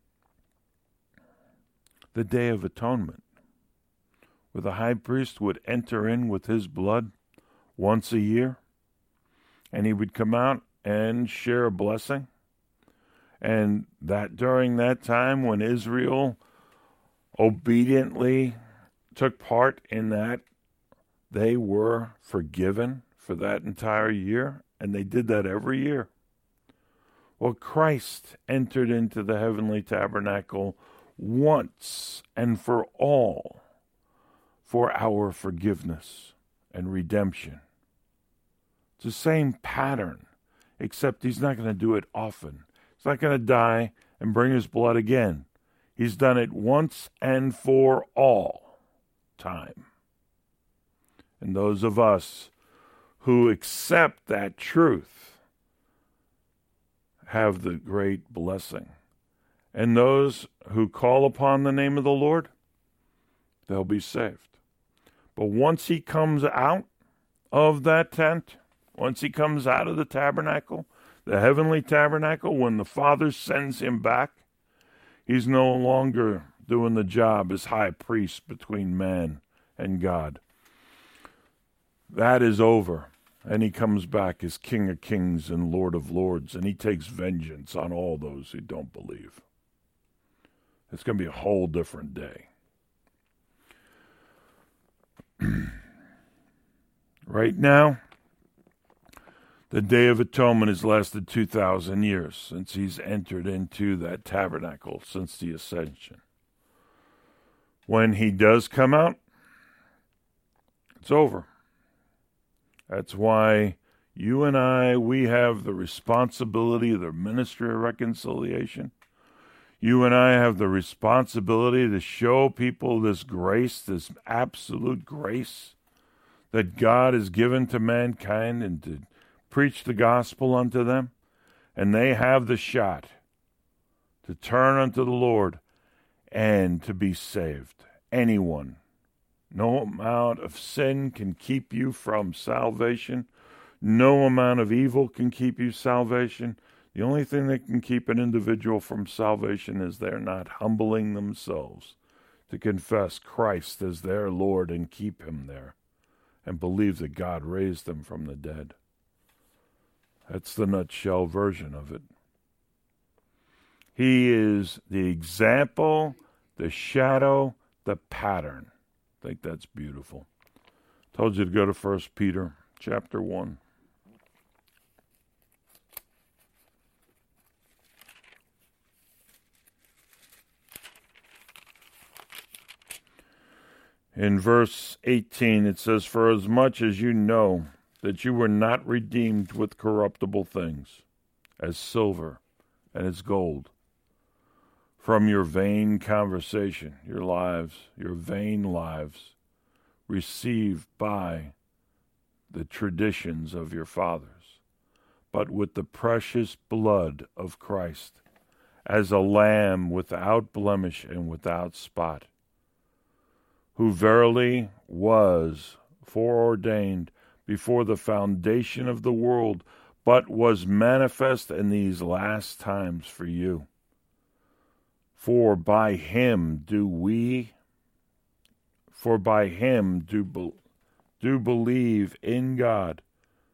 S1: the Day of Atonement, where the high priest would enter in with his blood once a year, and he would come out and share a blessing. And that during that time when Israel obediently took part in that, they were forgiven for that entire year, and they did that every year. Well, Christ entered into the heavenly tabernacle once and for all for our forgiveness and redemption. It's the same pattern, except he's not going to do it often. He's not going to die and bring his blood again. He's done it once and for all time. And those of us who accept that truth have the great blessing. And those who call upon the name of the Lord, they'll be saved. But once he comes out of that tent, once he comes out of the tabernacle, the heavenly tabernacle, when the Father sends him back, he's no longer doing the job as high priest between man and God. That is over, and he comes back as King of Kings and Lord of Lords, and he takes vengeance on all those who don't believe. It's going to be a whole different day. Right now, the Day of Atonement has lasted two thousand years since he's entered into that tabernacle, since the ascension. When he does come out, it's over. That's why you and I, we have the responsibility of the ministry of reconciliation. You and I have the responsibility to show people this grace, this absolute grace that God has given to mankind, and to preach the gospel unto them. And they have the shot to turn unto the Lord and to be saved. Anyone. No amount of sin can keep you from salvation. No amount of evil can keep you salvation. The only thing that can keep an individual from salvation is they're not humbling themselves to confess Christ as their Lord and keep him there, and believe that God raised him from the dead. That's the nutshell version of it. He is the example, the shadow, the pattern. I think that's beautiful. Told you to go to First Peter chapter one. In verse eighteen, it says, "For as much as you know that you were not redeemed with corruptible things, as silver and as gold, from your vain conversation," your lives, your vain lives, received by the traditions of your fathers, but with the precious blood of Christ, as a lamb without blemish and without spot, who verily was foreordained before the foundation of the world, but was manifest in these last times for you. For by him do we, for by him do, be, do believe in God,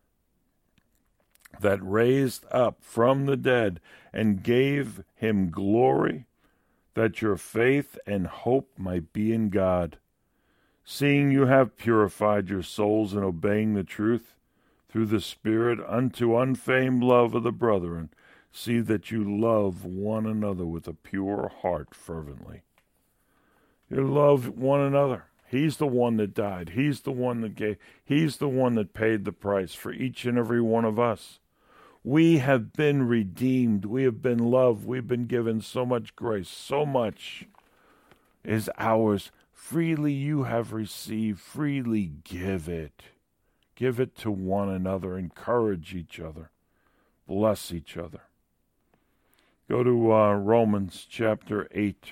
S1: that raised up from the dead and gave him glory, that your faith and hope might be in God. Seeing you have purified your souls in obeying the truth through the Spirit unto unfeigned love of the brethren, see that you love one another with a pure heart fervently. You love one another. He's the one that died. He's the one that gave. He's the one that paid the price for each and every one of us. We have been redeemed. We have been loved. We've been given so much grace. So much is ours. Freely you have received, freely give it. Give it to one another. Encourage each other. Bless each other. Go to uh, Romans chapter eight.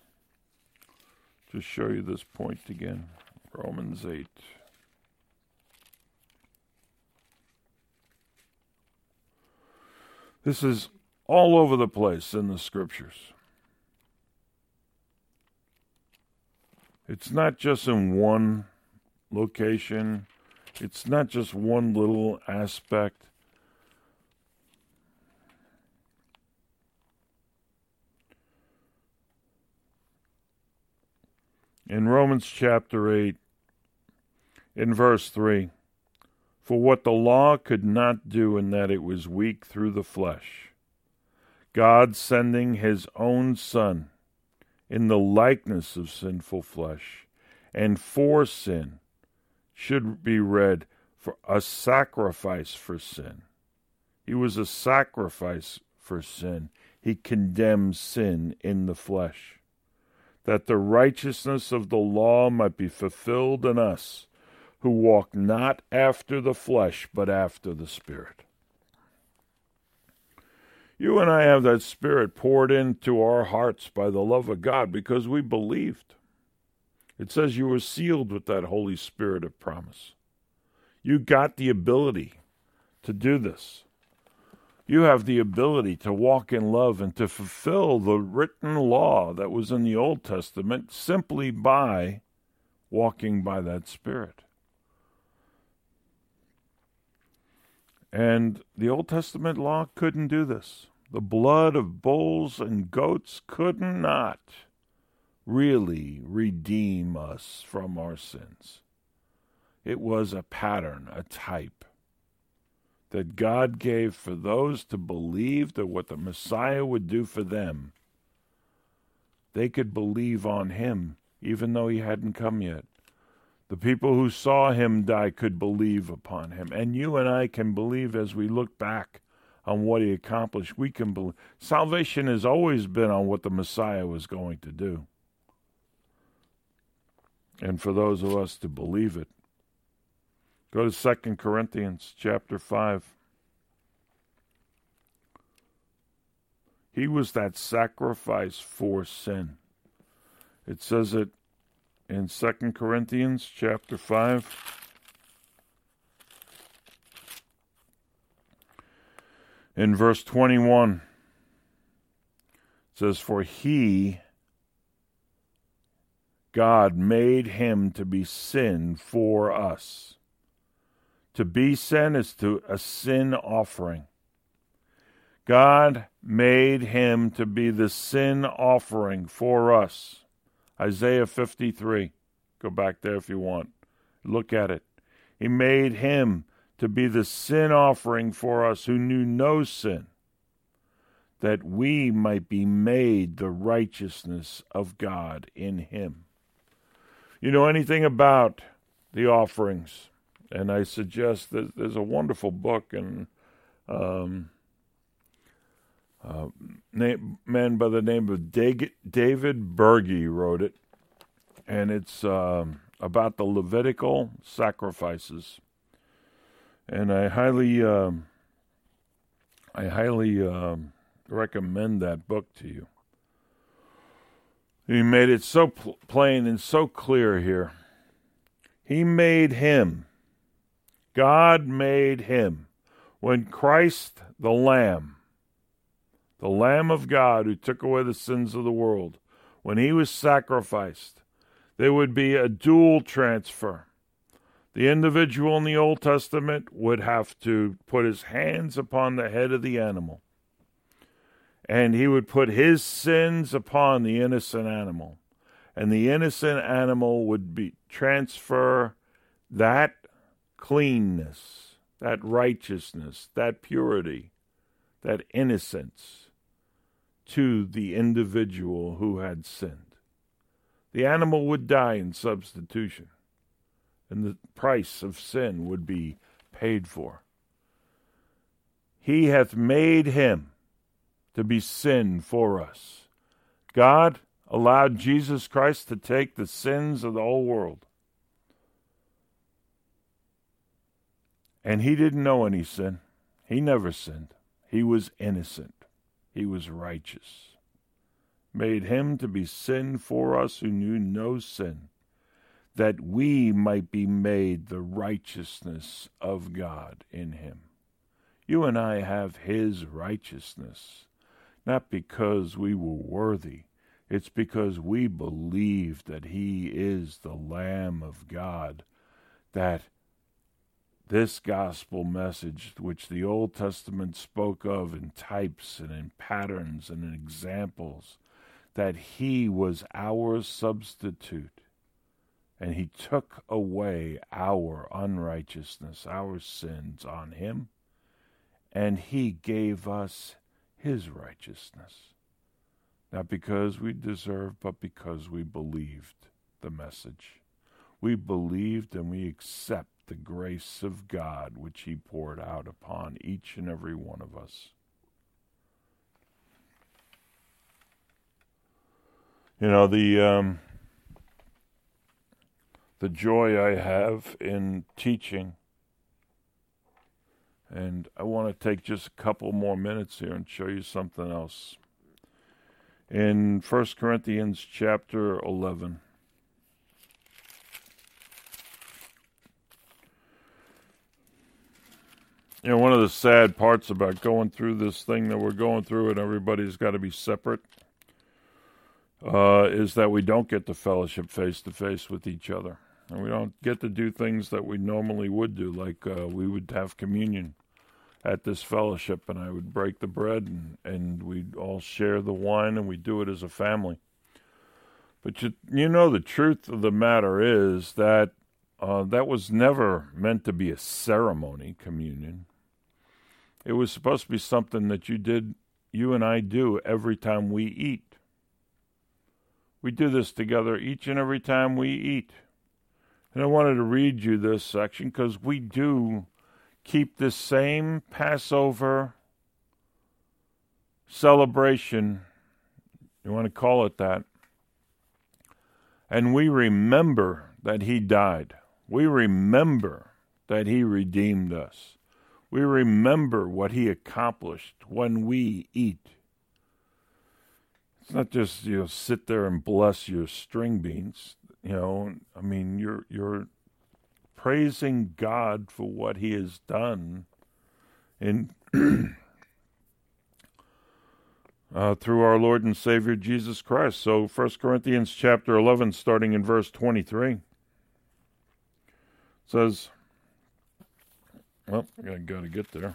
S1: To show you this point again. Romans eight. This is all over the place in the scriptures. It's not just in one location. It's not just one little aspect. In Romans chapter eight, in verse three, for what the law could not do in that it was weak through the flesh, God sending his own Son in the likeness of sinful flesh, and for sin, should be read for a sacrifice for sin. He was a sacrifice for sin. He condemns sin in the flesh, that the righteousness of the law might be fulfilled in us, who walk not after the flesh, but after the Spirit. You and I have that Spirit poured into our hearts by the love of God because we believed. It says you were sealed with that Holy Spirit of promise. You got the ability to do this. You have the ability to walk in love and to fulfill the written law that was in the Old Testament simply by walking by that Spirit. And the Old Testament law couldn't do this. The blood of bulls and goats could not really redeem us from our sins. It was a pattern, a type that God gave for those to believe that what the Messiah would do for them, they could believe on him even though he hadn't come yet. The people who saw him die could believe upon him. And you and I can believe as we look back on what he accomplished. We can believe. Salvation has always been on what the Messiah was going to do. And for those of us to believe it. Go to Second Corinthians chapter five. He was that sacrifice for sin. It says it in Second Corinthians chapter five. In verse twenty-one, it says, for he, God, made him to be sin for us. To be sin is to a sin offering. God made him to be the sin offering for us. Isaiah fifty-three. Go back there if you want. Look at it. He made him to be the sin offering for us who knew no sin, that we might be made the righteousness of God in him. You know anything about the offerings? And I suggest that there's a wonderful book, and um, a man by the name of David Berge wrote it, and it's um, about the Levitical sacrifices. And I highly, um, I highly um, recommend that book to you. He made it so pl- plain and so clear here. He made him. God made him. When Christ, the Lamb, the Lamb of God who took away the sins of the world, when he was sacrificed, there would be a dual transfer. The individual in the Old Testament would have to put his hands upon the head of the animal, and he would put his sins upon the innocent animal, and the innocent animal would be transfer that cleanness, that righteousness, that purity, that innocence to the individual who had sinned. The animal would die in substitution, and the price of sin would be paid for. He hath made him to be sin for us. God allowed Jesus Christ to take the sins of the whole world. And he didn't know any sin. He never sinned. He was innocent. He was righteous. Made him to be sin for us who knew no sin, that we might be made the righteousness of God in him. You and I have his righteousness, not because we were worthy. It's because we believe that he is the Lamb of God, that this gospel message, which the Old Testament spoke of in types and in patterns and in examples, that he was our substitute, and he took away our unrighteousness, our sins on him, and he gave us his righteousness. Not because we deserved, but because we believed the message. We believed and we accept the grace of God which he poured out upon each and every one of us. You know, the um, the joy I have in teaching, and I want to take just a couple more minutes here and show you something else. In First Corinthians chapter eleven, you know, one of the sad parts about going through this thing that we're going through and everybody's got to be separate uh, is that we don't get to fellowship face-to-face with each other. And we don't get to do things that we normally would do, like uh, we would have communion at this fellowship, and I would break the bread, and, and we'd all share the wine, and we'd do it as a family. But you, you know, the truth of the matter is that uh, that was never meant to be a ceremony, communion. It was supposed to be something that you did, you and I do every time we eat. We do this together each and every time we eat. And I wanted to read you this section because we do keep this same Passover celebration, you want to call it that, and we remember that he died. We remember that he redeemed us. We remember what he accomplished when we eat. It's not just, you know, sit there and bless your string beans. You know, I mean, you're you're praising God for what he has done in uh, through our Lord and Savior Jesus Christ. So First Corinthians chapter eleven, starting in verse twenty-three, says, well, I gotta, gotta get there.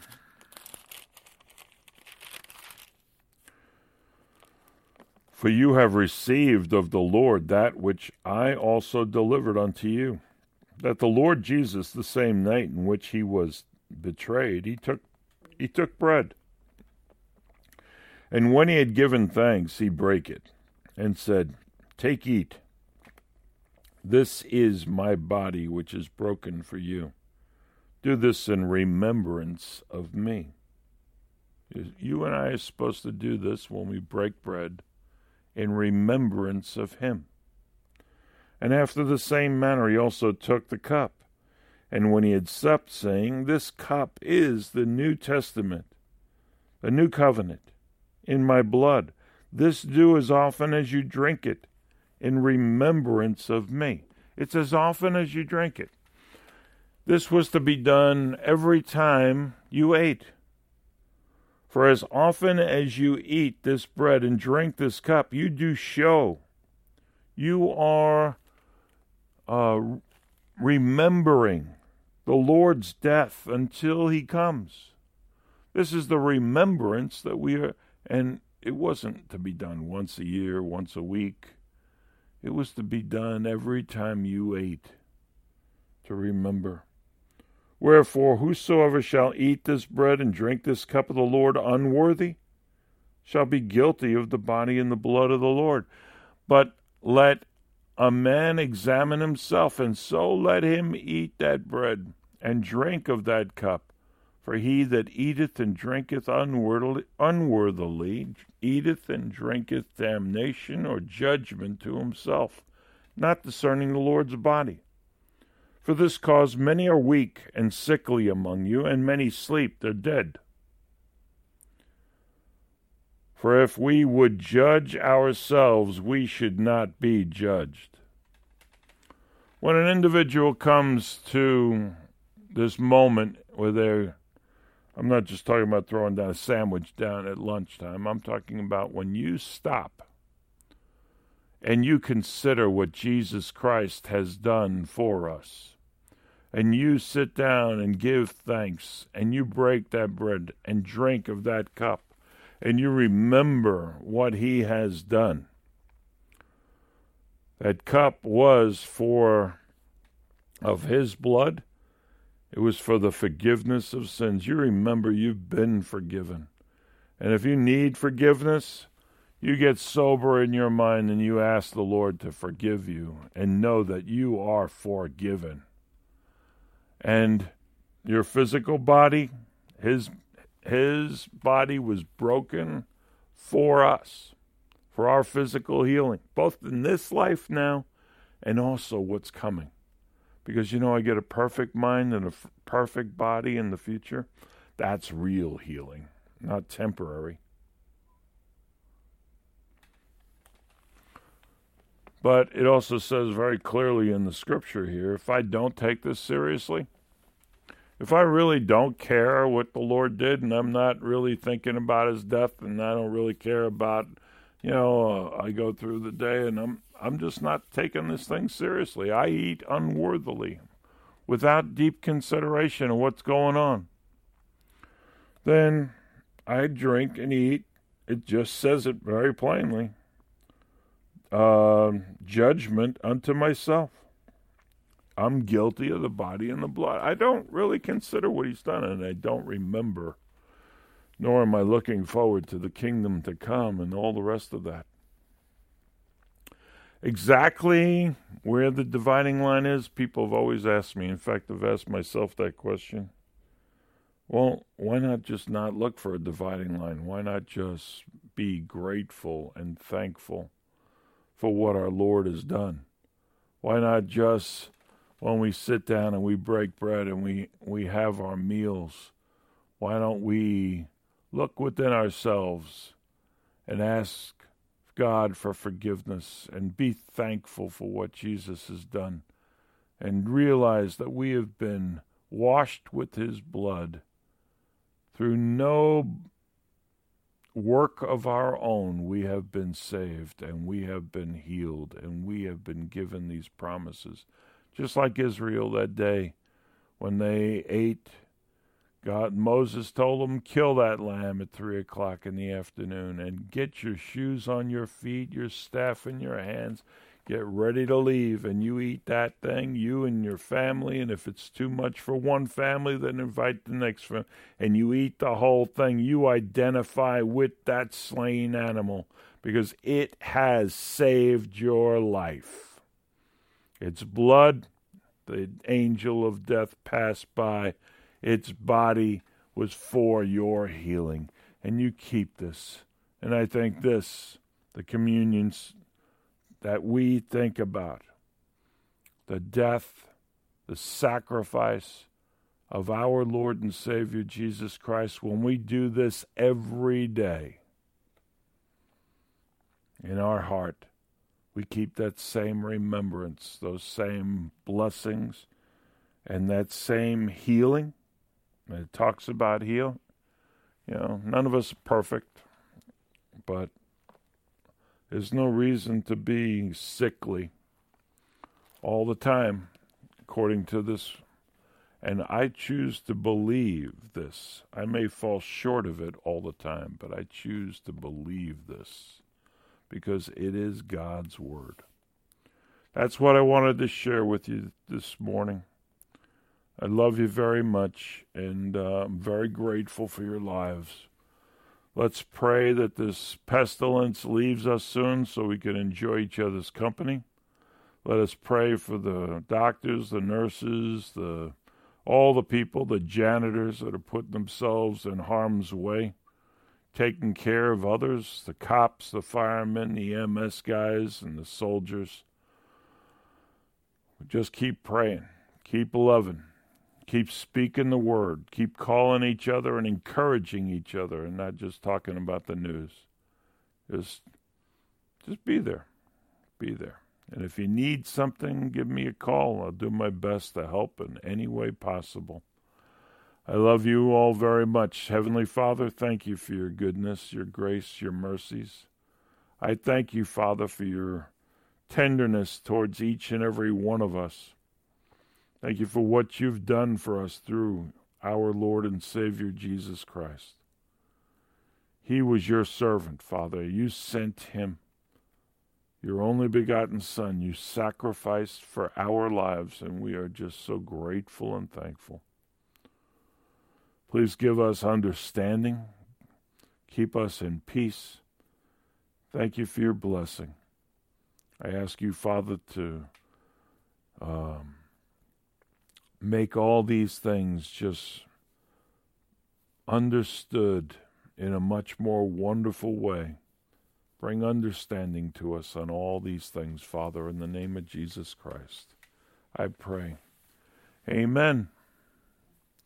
S1: For you have received of the Lord that which I also delivered unto you, that the Lord Jesus, the same night in which he was betrayed, he took he took bread. And when he had given thanks, he brake it, and said, Take, eat. This is my body which is broken for you. Do this in remembrance of me. You and I are supposed to do this when we break bread, in remembrance of him. And after the same manner he also took the cup. And when he had supped, saying, This cup is the New Testament, a new covenant, in my blood. This do as often as you drink it, in remembrance of me. It's as often as you drink it. This was to be done every time you ate. For as often as you eat this bread and drink this cup, you do show you are uh, remembering the Lord's death until he comes. This is the remembrance that we are, and it wasn't to be done once a year, once a week. It was to be done every time you ate, to remember. Wherefore, whosoever shall eat this bread and drink this cup of the Lord unworthy shall be guilty of the body and the blood of the Lord. But let a man examine himself, and so let him eat that bread and drink of that cup. For he that eateth and drinketh unworthily, unworthily eateth and drinketh damnation or judgment to himself, not discerning the Lord's body. For this cause many are weak and sickly among you, and many sleep, they're dead. For if we would judge ourselves, we should not be judged. When an individual comes to this moment where they're, I'm not just talking about throwing down a sandwich down at lunchtime, I'm talking about when you stop and you consider what Jesus Christ has done for us, and you sit down and give thanks, and you break that bread and drink of that cup, and you remember what he has done. That cup was for of his blood. It was for the forgiveness of sins. You remember you've been forgiven. And if you need forgiveness, you get sober in your mind and you ask the Lord to forgive you and know that you are forgiven. And your physical body, his, his body was broken for us, for our physical healing, both in this life now and also what's coming. Because, you know, I get a perfect mind and a f- perfect body in the future. That's real healing, not temporary. But it also says very clearly in the scripture here, if I don't take this seriously, if I really don't care what the Lord did and I'm not really thinking about his death and I don't really care about, you know, uh, I go through the day and I'm I'm just not taking this thing seriously. I eat unworthily without deep consideration of what's going on. Then I drink and eat. It just says it very plainly. Uh, judgment unto myself. I'm guilty of the body and the blood. I don't really consider what he's done, and I don't remember, nor am I looking forward to the kingdom to come and all the rest of that. Exactly where the dividing line is, people have always asked me. In fact, I've asked myself that question. Well, why not just not look for a dividing line? Why not just be grateful and thankful for what our Lord has done? Why not just, when we sit down and we break bread and we, we have our meals, why don't we look within ourselves and ask God for forgiveness and be thankful for what Jesus has done and realize that we have been washed with his blood through no work of our own. We have been saved and we have been healed and we have been given these promises. Just like Israel that day when they ate, God, Moses told them, kill that lamb at three o'clock in the afternoon and get your shoes on your feet, your staff in your hands, get ready to leave. And you eat that thing, you and your family. And if it's too much for one family, then invite the next family. And you eat the whole thing. You identify with that slain animal because it has saved your life. Its blood, the angel of death passed by. Its body was for your healing. And you keep this. And I think this, the communions that we think about, the death, the sacrifice of our Lord and Savior Jesus Christ, when we do this every day in our heart, we keep that same remembrance, those same blessings, and that same healing. It talks about heal. You know, none of us are perfect, but there's no reason to be sickly all the time, according to this. And I choose to believe this. I may fall short of it all the time, but I choose to believe this because it is God's word. That's what I wanted to share with you this morning. I love you very much, and uh, I'm very grateful for your lives. Let's pray that this pestilence leaves us soon so we can enjoy each other's company. Let us pray for the doctors, the nurses, the all the people, the janitors that are putting themselves in harm's way, taking care of others, the cops, the firemen, the E M S guys, and the soldiers. Just keep praying, keep loving. Keep speaking the word. Keep calling each other and encouraging each other and not just talking about the news. Just, just be there. Be there. And if you need something, give me a call. I'll do my best to help in any way possible. I love you all very much. Heavenly Father, thank you for your goodness, your grace, your mercies. I thank you, Father, for your tenderness towards each and every one of us. Thank you for what you've done for us through our Lord and Savior Jesus Christ. He was your servant, Father. You sent him, your only begotten Son. You sacrificed for our lives, and we are just so grateful and thankful. Please give us understanding. Keep us in peace. Thank you for your blessing. I ask you, Father, to um, make all these things just understood in a much more wonderful way. Bring understanding to us on all these things, Father, in the name of Jesus Christ. I pray. Amen.